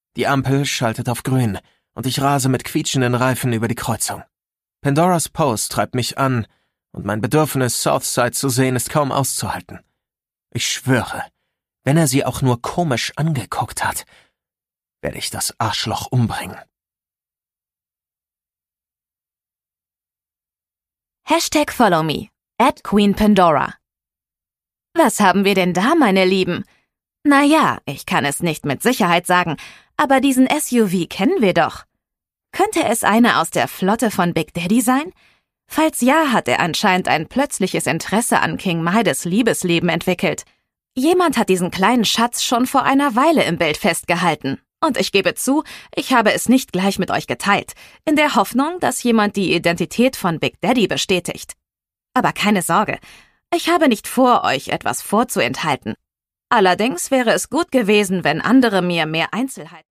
Die Ampel schaltet auf grün und ich rase mit quietschenden Reifen über die Kreuzung. Pandoras Post treibt mich an und mein Bedürfnis, Southside zu sehen, ist kaum auszuhalten. Ich schwöre, wenn er sie auch nur komisch angeguckt hat, werde ich das Arschloch umbringen. #FollowMe @QueenPandora. Was haben wir denn da, meine Lieben? Naja, ich kann es nicht mit Sicherheit sagen, aber diesen SUV kennen wir doch. Könnte es einer aus der Flotte von Big Daddy sein? Falls ja, hat er anscheinend ein plötzliches Interesse an King Midas Liebesleben entwickelt. Jemand hat diesen kleinen Schatz schon vor einer Weile im Bild festgehalten. Und ich gebe zu, ich habe es nicht gleich mit euch geteilt, in der Hoffnung, dass jemand die Identität von Big Daddy bestätigt. Aber keine Sorge, ich habe nicht vor, euch etwas vorzuenthalten. Allerdings wäre es gut gewesen, wenn andere mir mehr Einzelheiten